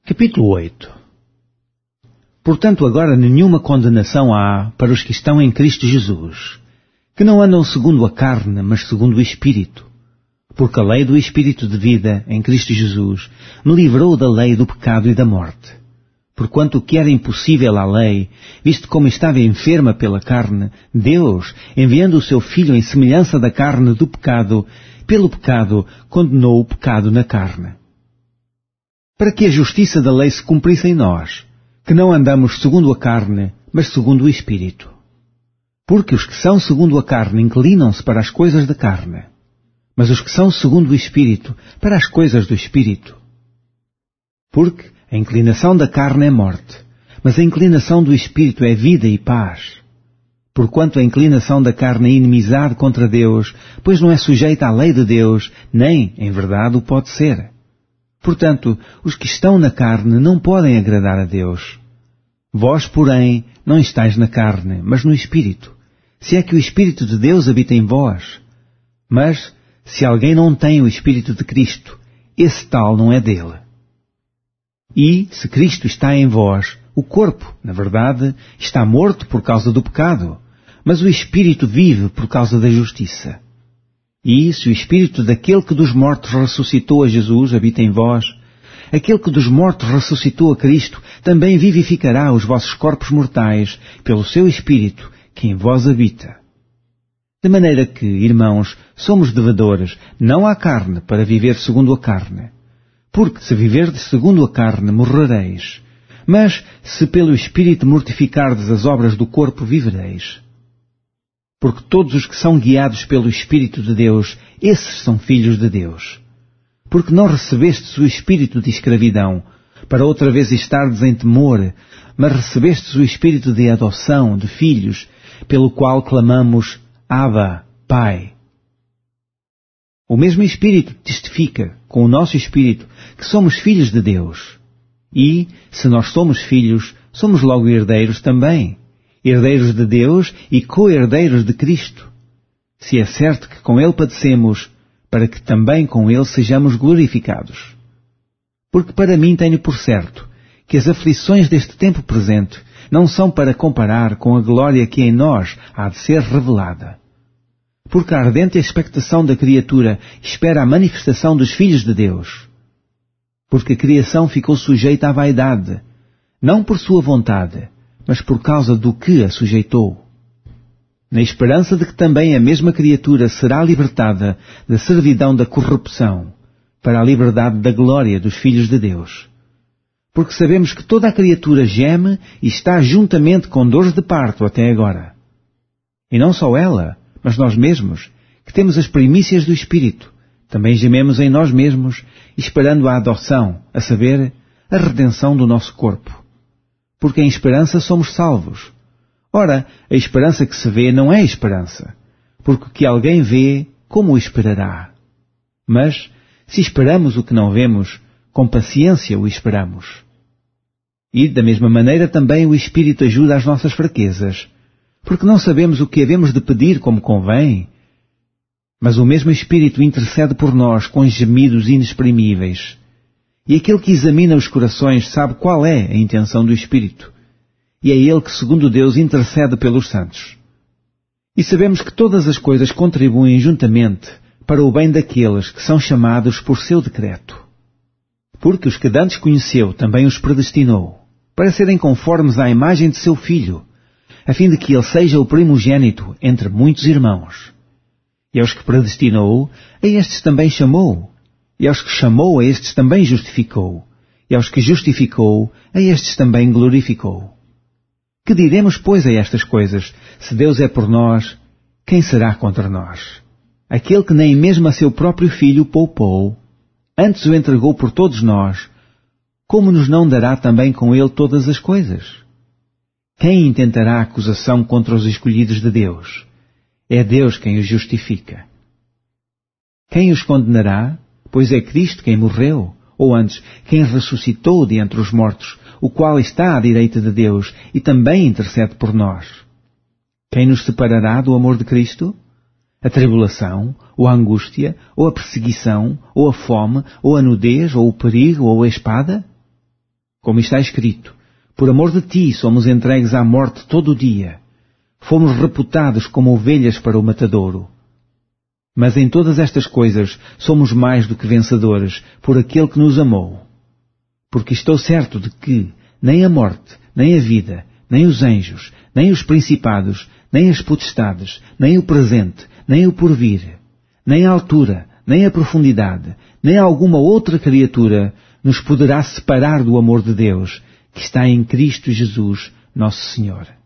Capítulo 8. Portanto, agora nenhuma condenação há para os que estão em Cristo Jesus, que não andam segundo a carne, mas segundo o Espírito. Porque a lei do Espírito de vida, em Cristo Jesus, me livrou da lei do pecado e da morte. Porquanto o que era impossível à lei, visto como estava enferma pela carne, Deus, enviando o seu Filho em semelhança da carne do pecado, pelo pecado condenou o pecado na carne. Para que a justiça da lei se cumprisse em nós, que não andamos segundo a carne, mas segundo o Espírito. Porque os que são segundo a carne inclinam-se para as coisas da carne, mas os que são segundo o Espírito, para as coisas do Espírito. Porque a inclinação da carne é morte, mas a inclinação do Espírito é vida e paz. Porquanto a inclinação da carne é inimizade contra Deus, pois não é sujeita à lei de Deus, nem, em verdade, o pode ser. Portanto, os que estão na carne não podem agradar a Deus. Vós, porém, não estáis na carne, mas no Espírito, se é que o Espírito de Deus habita em vós. Mas, se alguém não tem o Espírito de Cristo, esse tal não é dele. E, se Cristo está em vós, o corpo, na verdade, está morto por causa do pecado, mas o Espírito vive por causa da justiça. E, se o Espírito daquele que dos mortos ressuscitou a Jesus habita em vós, aquele que dos mortos ressuscitou a Cristo também vivificará os vossos corpos mortais pelo seu Espírito que em vós habita. De maneira que, irmãos, somos devedores, não à carne, para viver segundo a carne. Porque, se viverdes segundo a carne, morrereis. Mas, se pelo Espírito mortificardes as obras do corpo, vivereis. Porque todos os que são guiados pelo Espírito de Deus, esses são filhos de Deus. Porque não recebestes o espírito de escravidão, para outra vez estardes em temor, mas recebestes o espírito de adoção, de filhos, pelo qual clamamos, Abba, Pai. O mesmo Espírito testifica, com o nosso Espírito, que somos filhos de Deus. E, se nós somos filhos, somos logo herdeiros também. Herdeiros de Deus e co-herdeiros de Cristo. Se é certo que com Ele padecemos, para que também com Ele sejamos glorificados. Porque para mim tenho por certo que as aflições deste tempo presente não são para comparar com a glória que em nós há de ser revelada. Porque a ardente expectação da criatura espera a manifestação dos filhos de Deus. Porque a criação ficou sujeita à vaidade, não por sua vontade, mas por causa do que a sujeitou. Na esperança de que também a mesma criatura será libertada da servidão da corrupção, para a liberdade da glória dos filhos de Deus. Porque sabemos que toda a criatura geme e está juntamente com dores de parto até agora. E não só ela, mas nós mesmos, que temos as primícias do Espírito, também gememos em nós mesmos, esperando a adoção, a saber, a redenção do nosso corpo. Porque em esperança somos salvos. Ora, a esperança que se vê não é esperança, porque o que alguém vê, como o esperará? Mas, se esperamos o que não vemos, com paciência o esperamos. E, da mesma maneira, também o Espírito ajuda às nossas fraquezas, porque não sabemos o que havemos de pedir como convém, mas o mesmo Espírito intercede por nós com gemidos inexprimíveis. E aquele que examina os corações sabe qual é a intenção do Espírito. E é Ele que, segundo Deus, intercede pelos santos. E sabemos que todas as coisas contribuem juntamente para o bem daqueles que são chamados por seu decreto. Porque os que dantes conheceu também os predestinou, para serem conformes à imagem de seu Filho, a fim de que ele seja o primogênito entre muitos irmãos. E aos que predestinou, a estes também chamou. E aos que chamou, a estes também justificou. E aos que justificou, a estes também glorificou. Que diremos, pois, a estas coisas? Se Deus é por nós, quem será contra nós? Aquele que nem mesmo a seu próprio Filho poupou, antes o entregou por todos nós, como nos não dará também com ele todas as coisas? Quem intentará acusação contra os escolhidos de Deus? É Deus quem os justifica. Quem os condenará? Pois é Cristo quem morreu, ou antes, quem ressuscitou de entre os mortos, o qual está à direita de Deus e também intercede por nós. Quem nos separará do amor de Cristo? A tribulação, ou a angústia, ou a perseguição, ou a fome, ou a nudez, ou o perigo, ou a espada? Como está escrito, por amor de ti somos entregues à morte todo o dia. Fomos reputados como ovelhas para o matadouro. Mas em todas estas coisas somos mais do que vencedores por aquele que nos amou. Porque estou certo de que nem a morte, nem a vida, nem os anjos, nem os principados, nem as potestades, nem o presente, nem o porvir, nem a altura, nem a profundidade, nem alguma outra criatura nos poderá separar do amor de Deus, que está em Cristo Jesus, nosso Senhor.